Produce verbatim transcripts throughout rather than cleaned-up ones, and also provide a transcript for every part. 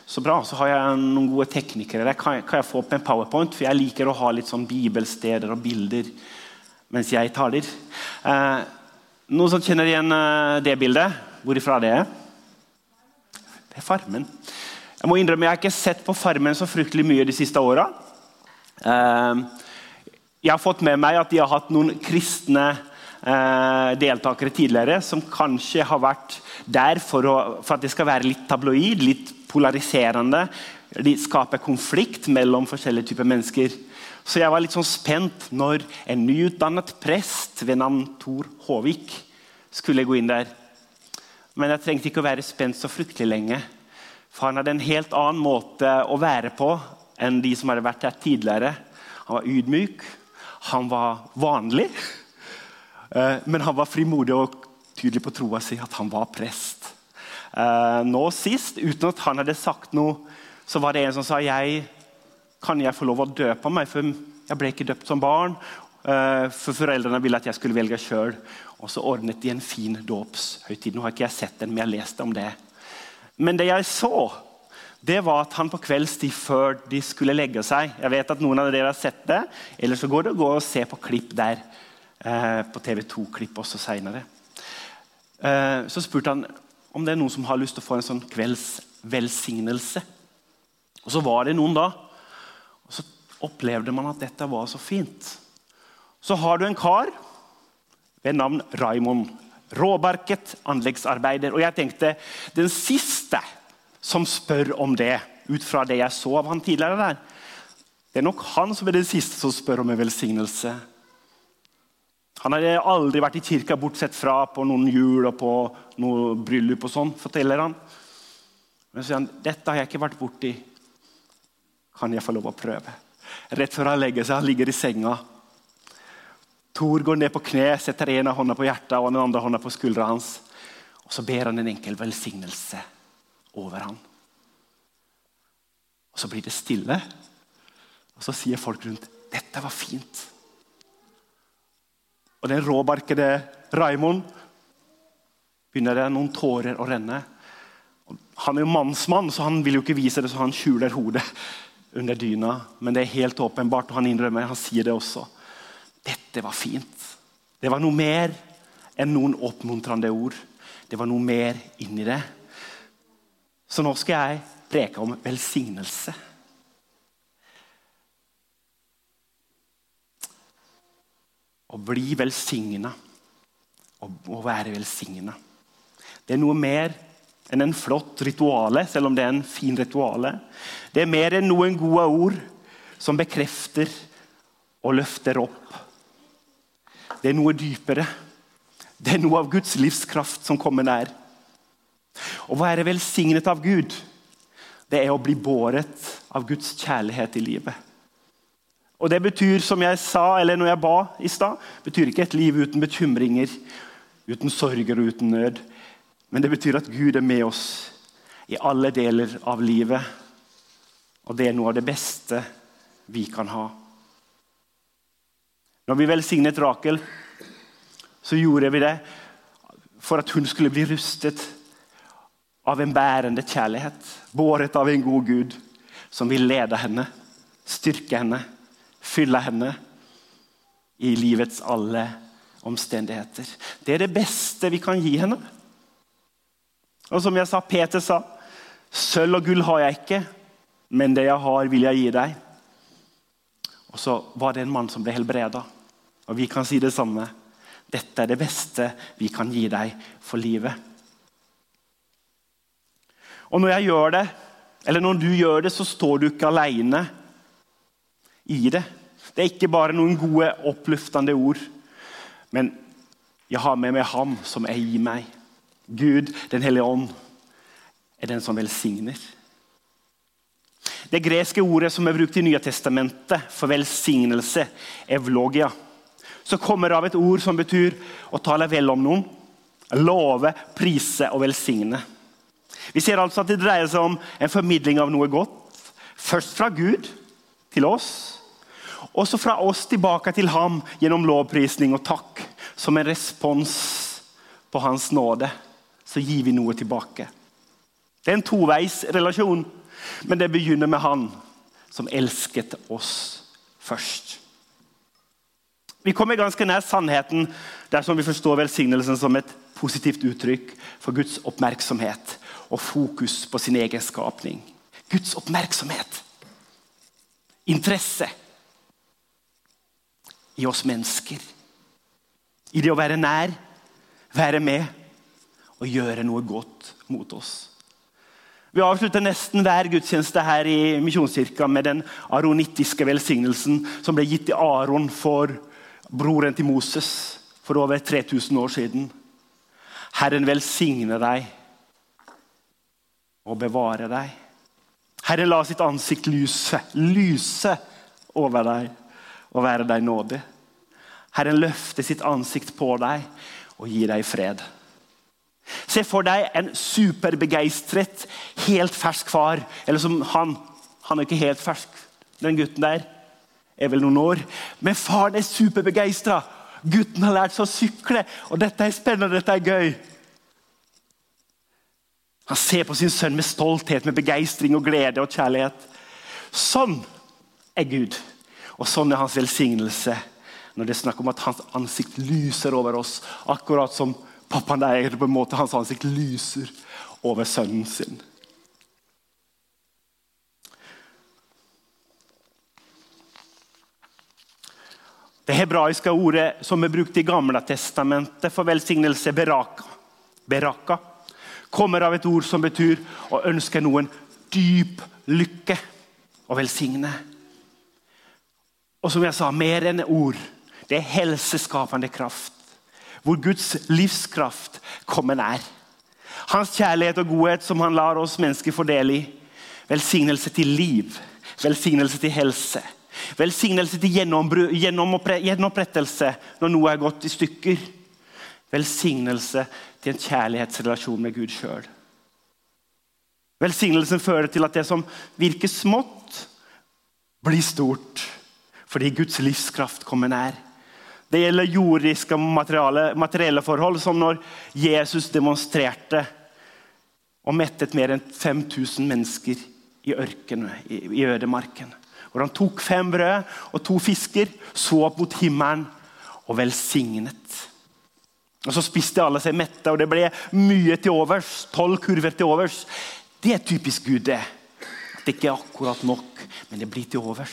Så bra, så har jeg noen gode teknikere der. Kan jeg, kan jeg få opp en PowerPoint? For jeg liker å ha litt sånn bibelsteder og bilder mens jeg taler. Eh, noen som kjenner igjen eh, det bildet? Hvorifra det er? Det er Farmen. Jeg må innrømme, jeg har ikke sett på Farmen så fryktelig mye de siste årene. Eh, jeg har fått med meg at de har hatt noen kristne eh, deltakere tidligere, som kanskje har vært der for, å, for at det skal være litt tabloid, litt polariserende. De skaper konflikt mellom forskjellige typer mennesker. Så jeg var litt sånn spent når en nyutdannet prest ved navn Tor Håvik skulle gå inn der. Men jeg trengte ikke å være spent så fryktelig lenge. For han hadde en helt annen måte å være på enn de som hadde vært der tidligere. Han var ydmyk, han var vanlig, men han var frimodig og tydelig på troa si at han var prest. Uh, nå sist, uten at han hadde sagt noe, så var det en som sa jeg, kan jeg få lov å døpe meg, for jeg ble ikke døpt som barn, uh, for foreldrene ville at jeg skulle velge selv, og så ordnet de en fin dåpshøytid. Nå har ikke jeg sett den, men jeg leste om det. Men det jeg så, det var at han på kveldstid før de skulle legge seg, jeg vet at noen av dere har sett det, eller så går det å gå og se på klipp der, uh, på T V to-klipp også senere. Uh, så spurte han om det er noen som har lyst til å få en sånn kveldsvelsignelse. Og så var det noen da, og så opplevde man at dette var så fint. Så har du en kar ved navn Raimond, råbarket anleggsarbeider, og jeg tenkte, den siste som spør om det, ut fra det jeg så av han tidligere der, det er nok han som er den siste som spør om en velsignelse. Han hadde aldri vært i kirka bortsett fra på noen jul og på noe bryllup og sånn, forteller han. Men så sier han, dette har jeg ikke vært borti. Kan jeg få lov å prøve? Rett før han legger seg, han ligger i senga. Tor går ned på kne, setter en av hånda på hjertet og den andre hånda på skuldra hans. Og så ber han en enkel velsignelse over han. Og så blir det stille. Og så sier folk rundt, dette var fint. Og den råbarkede Raimond begynner det noen tårer å renne. Han er jo mannsmann, så han vil jo ikke vise det, så han skjuler hodet under dyna. Men det er helt åpenbart, og han innrømmer, han sier det også. Dette var fint. Det var noe mer enn noen oppmuntrende ord. Det var noe mer inni det. Så nå skal jeg preke om velsignelse. Å bli velsignet, å være velsignet. Det er noe mer enn en flott rituale, selv om det er en fin rituale. Det er mer enn noen gode ord som bekrefter og løfter opp. Det er noe dypere. Det er noe av Guds livskraft som kommer nær. Å være velsignet av Gud, det er å bli båret av Guds kjærlighet i livet. Og det betyr, som jeg sa, eller når jeg ba i stad, betyr ikke et liv uten bekymringer, uten sorger og uten nød. Men det betyr at Gud er med oss i alle deler av livet. Og det er noe av det beste vi kan ha. Når vi velsignet Rakel, så gjorde vi det for at hun skulle bli rustet av en bærende kjærlighet, båret av en god Gud, som vil lede henne, styrke henne, fylle henne i livets alle omstendigheter. Det er det beste vi kan gi henne. Og som jeg sa, Peter sa, sølv og gull har jeg ikke, men det jeg har vil jeg gi deg. Og så var det en mann som ble helbredet. Og vi kan si det samme. Dette er det beste vi kan gi deg for livet. Og når jeg gjør det, eller når du gjør det, så står du ikke alene i det. Det er ikke bare noen gode, oppløftende ord, men jeg har med meg ham som er i meg. Gud, den hellige ånd, er den som velsigner. Det greske ordet som er brukt i Nye Testamentet for velsignelse, evlogia, så kommer av et ord som betyr å tale vel om noen, love, prise og velsigne. Vi ser altså at det dreier seg om en formidling av noe godt, først fra Gud til oss, og så fra oss tilbake til ham gjennom lovprisning og takk, som en respons på hans nåde, så gir vi noe tilbake. Det er en toveis relasjon. Men det begynner med han som elsket oss først. Vi kommer ganske nær sannheten dersom vi forstår velsignelsen som et positivt uttrykk for Guds oppmerksomhet og fokus på sin egen skapning. Guds oppmerksomhet, interesse i oss mennesker. I det å være nær, være med og gjøre noe godt mot oss. Vi avslutter nesten hver gudstjeneste her i Misjonskirka med den aronittiske velsignelsen som ble gitt til Aaron for broren til Moses for over tre tusen år siden. Herren velsigne deg og bevare deg. Herren la sitt ansikt lyse, lyse over deg og være deg nådig. Herren løfter sitt ansikt på deg og gir deg fred. Se for deg en superbegeistret, helt fersk far, eller som han, han er ikke helt fersk, den gutten der er vel noen år, men faren er superbegeistret. Gutten har lært seg å sykle, og dette er spennende, dette er gøy. Han ser på sin sønn med stolthet, med begeistring og glede og kjærlighet. Sånn er Gud, og sånn er hans velsignelse, når det er snakk om at hans ansikt lyser over oss, akkurat som pappaen der, på en måte hans ansikt lyser over sønnen sin. Det hebraiske ordet som er brukt i Gamle testamentet for velsignelse, beraka, beraka, kommer av et ord som betyr å ønske noen dyp lykke og velsigne. Og som jeg sa, mer enn ord, det er helseskapende kraft, hvor Guds livskraft kommer nær. Hans kjærlighet og godhet som han lar oss mennesker fordele i, velsignelse til liv, velsignelse til helse, velsignelse til gjenopprettelse når noe er gått i stykker, velsignelse til en kjærlighetsrelasjon med Gud selv. Velsignelsen fører til at det som virker smått blir stort, fordi Guds livskraft kommer nær. Det gjelder jordiske materielle, materielle forhold, som når Jesus demonstrerte og mettet mer enn fem tusen mennesker i ørkenen, i, i ødemarken. Hvor han tok fem brød og to fisker, så opp mot himmelen og velsignet. Og så spiste alle seg mette, og det ble mye til overs, tolv kurver til overs. Det er typisk Gud det. Det er ikke akkurat nok, men det blir til overs.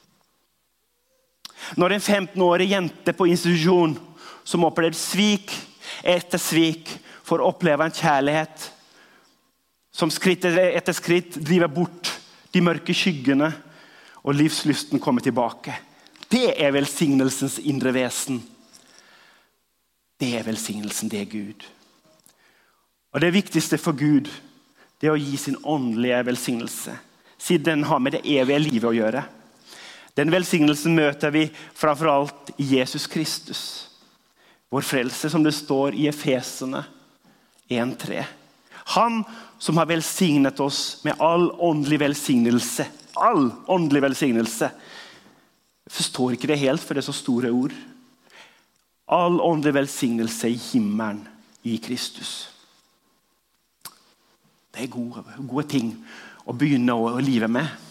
Når en femten-årig jente på institusjon som opplevde svik etter svik får oppleve en kjærlighet som skritt etter skritt driver bort de mørke skyggene og livslysten kommer tilbake. Det er velsignelsens indre vesen. Det er velsignelsen, det er Gud. Og det viktigste for Gud, det er å gi sin åndelige velsignelse, siden den har med det evige livet å gjøre. Den velsignelsen møter vi framfor alt i Jesus Kristus. Vår frelse, som det står i Efesene en tre. Han som har velsignet oss med all åndelig velsignelse. All åndelig velsignelse. Jeg forstår ikke det helt, for det er så store ord. All åndelig velsignelse i himmelen i Kristus. Det er gode, gode ting å begynne å, å live med.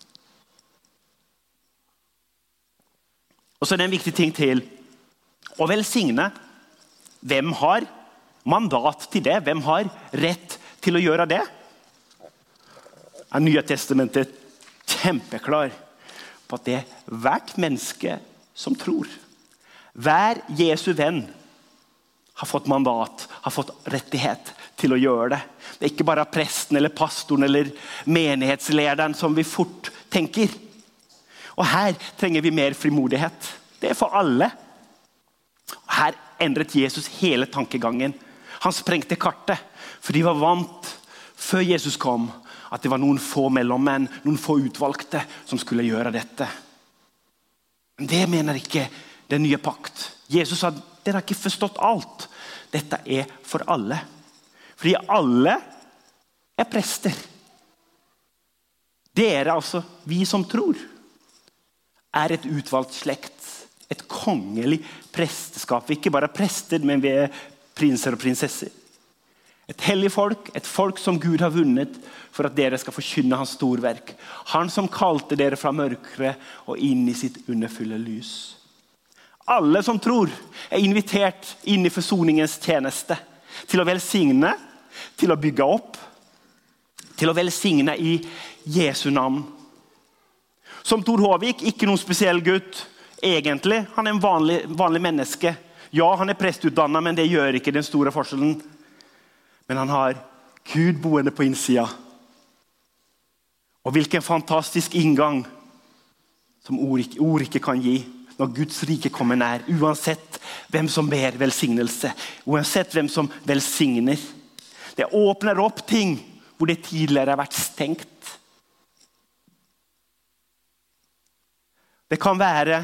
Og så er det en viktig ting til. Å velsigne. Hvem har mandat til det? Hvem har rett til å gjøre det? Er Nye testamentet kjempeklar på at det er hvert menneske som tror. Hver Jesu venn har fått mandat, har fått rettighet til å gjøre det. Det er ikke bare presten eller pastoren eller menighetslederen som vi fort tenker. Og her trenger vi mer frimodighet. Det er for alle. Og her endret Jesus hele tankegangen. Han sprengte kartet, for de var vant før Jesus kom, at det var noen få mellommenn, noen få utvalgte som skulle gjøre dette. Men det mener ikke den nye pakt. Jesus sa, dere har ikke forstått alt. Dette er for alle. Fordi alle er prester. Dere, altså, vi som tror, er et utvalgt slekt. Et kongelig presteskap. Vi er ikke bare prester, men vi er prinser og prinsesser. Et hellig folk, et folk som Gud har vunnet for at dere skal forkynne hans storverk. Han som kalte dere fra mørket og inn i sitt underfulle lys. Alle som tror er invitert inn i forsoningens tjeneste. Til å velsigne, til å bygge opp, til å velsigne i Jesu navn. Som Tor Håvik, ikke noen spesiell gutt, egentlig. Han er en vanlig, vanlig menneske. Ja, han er prestutdannet, men det gjør ikke den store forskjellen. Men han har Gud boende på innsida. Og hvilken fantastisk inngang som ord ikke, ord ikke kan gi. Når Guds rike kommer nær, uansett hvem som ber velsignelse, uansett hvem som velsigner. Det åpner opp ting hvor det tidligere har vært stengt. Det kan være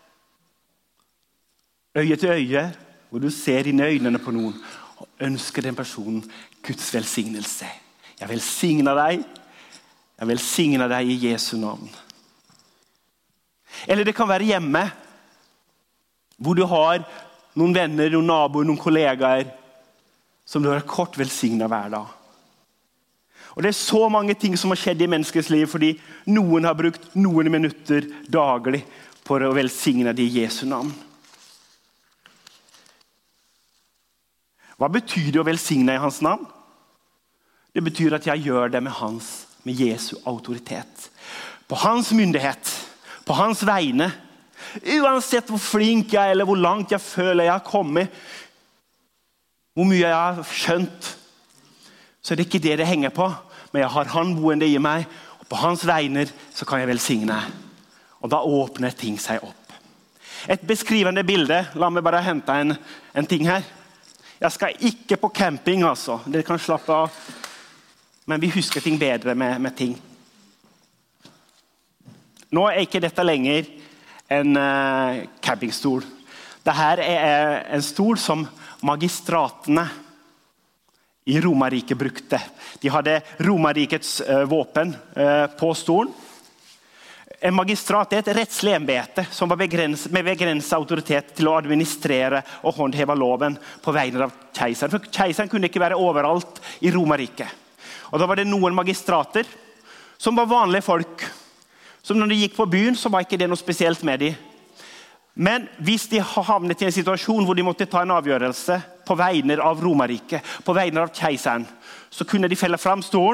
øye til øye, hvor du ser inn i øynene på noen og ønsker den personen Guds velsignelse. Jeg velsigner deg, jeg velsigner deg i Jesu navn. Eller det kan være hjemme, hvor du har noen venner, noen naboer, noen kollegaer, som du har kort velsignet hver dag. Og det er så mange ting som har skjedd i menneskets liv, fordi noen har brukt noen minutter daglig på å velsigne det i Jesu navn. Hva betyr det å velsigne i hans navn? Det betyr at jeg gjør det med hans, med Jesu autoritet. På hans myndighet, på hans vegne. Uansett hvor flink jeg er, eller hvor langt jeg føler jeg har kommet, hvor mye jeg har skjønt, så er det ikke det det henger på. Men jeg har han boende i meg, og på hans vegne så kan jeg velsigne. Og da åpner ting seg opp. Et beskrivende bilde, la meg bare hente en, en ting her. Jeg skal ikke på camping, altså. Dere kan slappe av. Men vi husker ting bedre med, med ting. Nå er ikke dette lenger en uh, campingstol. Dette er en stol som magistratene i Romerriket brukte. De hadde Romerrikets uh, våpen uh, på stolen. En magistrat er et rettslig embete som var begrenset, med begrenset autoritet til å administrere og håndheve loven på vegne av keiseren. For keiseren kunne ikke være overalt i Romerriket. Og da var det noen magistrater som var vanlige folk. Som når de gikk på byen, så var ikke det noe spesielt med dem. Men hvis de havnet i en situasjon hvor de måtte ta en avgjørelse på vegne av Romerriket, på vegne av keiseren, så kunne de felle frem stolen.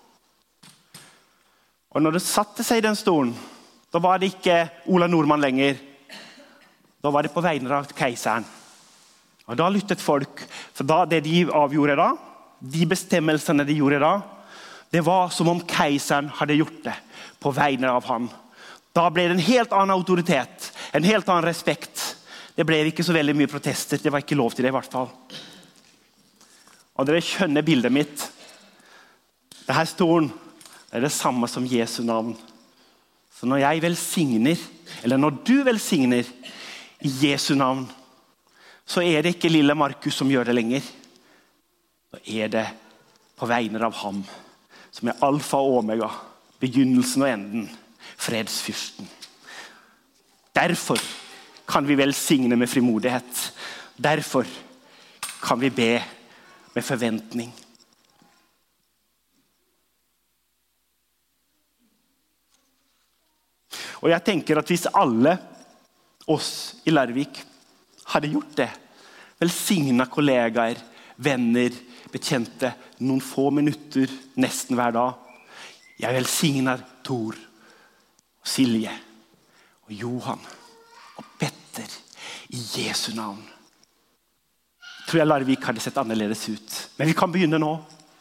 Og når det satte seg i den stolen, da var det ikke Ola Nordmann lenger. Da var det på vegne av keiseren. Og da lyttet folk. For da, det de avgjorde da, de bestemmelsene de gjorde da, det var som om keiseren hadde gjort det på vegne av han. Da ble det en helt annen autoritet, en helt annen respekt. Det ble ikke så veldig mye protester, det var ikke lov til det i hvert fall. Og dere skjønner bildet mitt. Dette stolen er det samme som Jesu navn. Så når jeg velsigner, eller når du velsigner i Jesu navn, så er det ikke lille Markus som gjør det lenger. Da er det på vegne av ham, som er alfa og omega, begynnelsen og enden, fredsfyrsten. Derfor kan vi velsigne med frimodighet. Derfor kan vi be med forventning. Og jeg tenker at hvis alle oss i Larvik hadde gjort det, velsignet kollegaer, venner, bekjente, noen få minutter nesten hver dag. Jeg velsigner Tor, og Silje, og Johan, og Petter i Jesu navn. Jeg tror jeg Larvik hadde sett annerledes ut. Men vi kan begynne nå.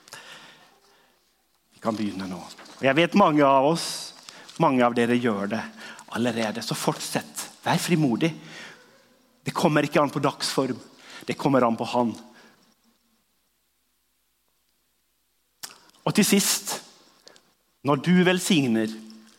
Vi kan begynne nå. Og jeg vet mange av oss, mange av dere gjør det allerede. Så fortsett. Vær frimodig. Det kommer ikke an på dagsform. Det kommer an på han. Og til sist, når du velsigner,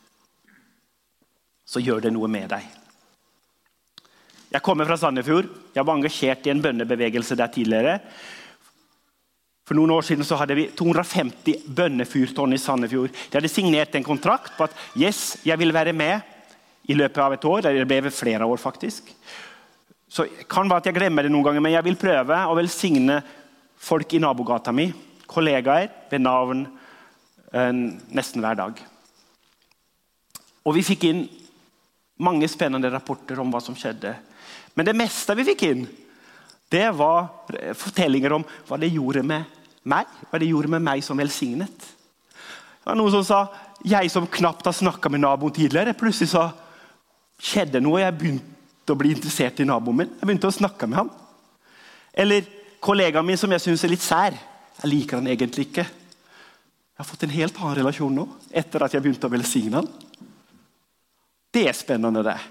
så gjør det noe med deg. Jeg kommer fra Sandefjord. Jeg var engasjert i en bønnebevegelse der tidligere. For noen år siden så hadde vi to hundre og femti bønnefyrtårn i Sandefjord. De hadde signert en kontrakt på at yes, jeg vil være med i løpet av et år. Det ble flere år faktisk. Så kan være at jeg glemmer det noen ganger, men jeg vil prøve å velsigne folk i nabogata mi, kollegaer ved navn eh, nesten hver dag. Og vi fikk inn mange spennende rapporter om hva som skjedde. Men det meste vi fikk inn, det var fortellinger om hva det gjorde med meg, hva det gjorde med meg som velsignet. Det var noen som sa, jeg som knapt har snakket med naboen tidligere, plutselig så skjedde noe, jeg begynte å bli interessert i naboen min, jeg begynte å snakke med han. Eller kollegaen min som jeg synes er litt sær, jeg liker han egentlig ikke. Jeg har fått en helt annen relasjon nå, etter at jeg begynte å velsigne han. Det er spennende det.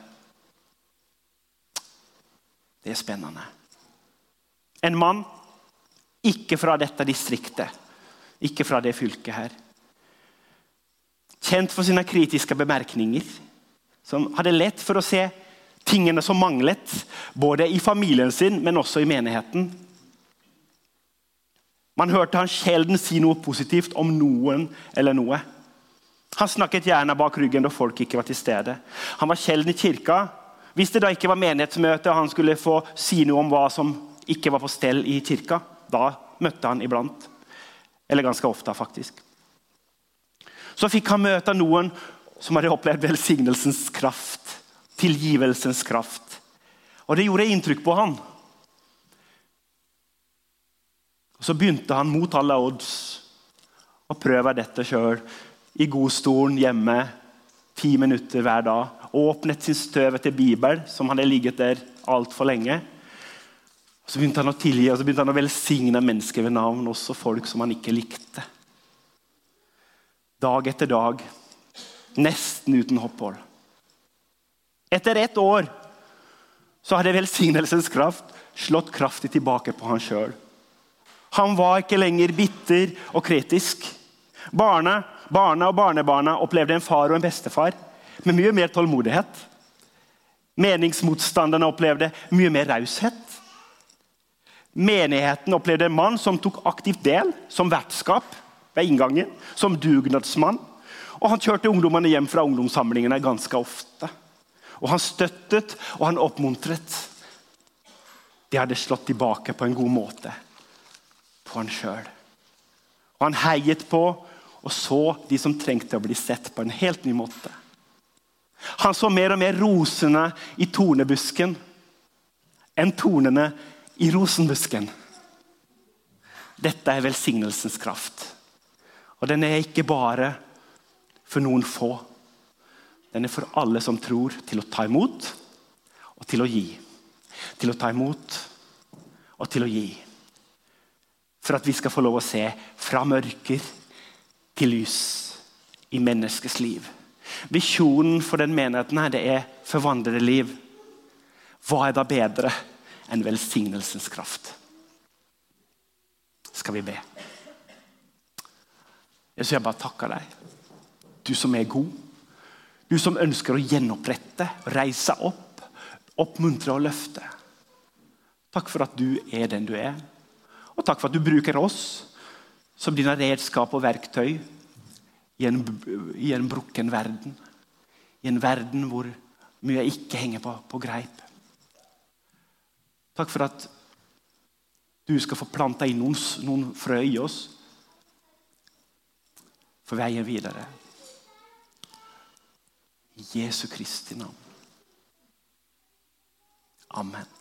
Det er spennende. En mann, ikke fra dette distriktet, ikke fra det fylket her. Kjent for sine kritiske bemerkninger, som hadde lett for å se tingene som manglet, både i familien sin, men også i menigheten. Man hørte han sjelden si noe positivt om noen eller noe. Han snakket gjerne bak ryggen da folk ikke var til stede. Han var sjelden i kirka. Hvis det da ikke var menighetsmøte, og han skulle få si noe om hva som ikke var på stell i kirka, da møtte han iblant. Eller ganske ofte, faktisk. Så fikk han møte noen som hadde opplevd velsignelsens kraft, tilgivelsens kraft. Og det gjorde inntrykk på han. Og så begynte han mot alle odds å prøve dette selv, i godstolen hjemme, ti minutter hver dag, åpnet sin støv til Bibel, som hadde ligget der alt for lenge. Så begynte han å tilgi, og så begynte han å velsigne mennesker ved navn, også folk som han ikke likte. Dag etter dag, nesten uten opphold. Etter ett år, så hadde velsignelsens kraft slått kraftig tilbake på han selv. Han var ikke lenger bitter og kritisk. Barna, barna og barnebarna opplevde en far og en bestefar med mye mer tålmodighet. Meningsmotstanderne opplevde mye mer raushet. Menigheten opplevde en mann som tok aktivt del, som vertskap ved inngangen, som dugnadsmann. Og han kjørte ungdommene hjem fra ungdomssamlingene ganske ofte. Og han støttet, og han oppmuntret. De hadde slått tilbake på en god måte på han selv. Og han heiet på, og så de som trengte å bli sett på en helt ny måte. Han så mer og mer rosene i tornebusken enn tornene i rosenbusken. Dette er velsignelsens kraft. Og den er ikke bare for noen få. Den er for alle som tror, til å ta imot og til å gi. Til å ta imot og til å gi. For at vi skal få lov å se fra mørker til lys i menneskets liv. Visjonen for den menigheten her, det er forvandlede liv. Hva er da bedre enn velsignelsens kraft? Skal vi be? Jesus, jeg bare takker deg. Du som er god. Du som ønsker å gjenopprette, reise opp, oppmuntre og løfte. Takk for at du er den du er. Og takk for at du bruker oss som dine redskap og verktøy i en, i en brukken verden. I en verden hvor mye ikke henger på, på greip. Takk for at du skal få planta inn noen, noen frø i oss for veien videre. I Jesu Kristi navn. Amen.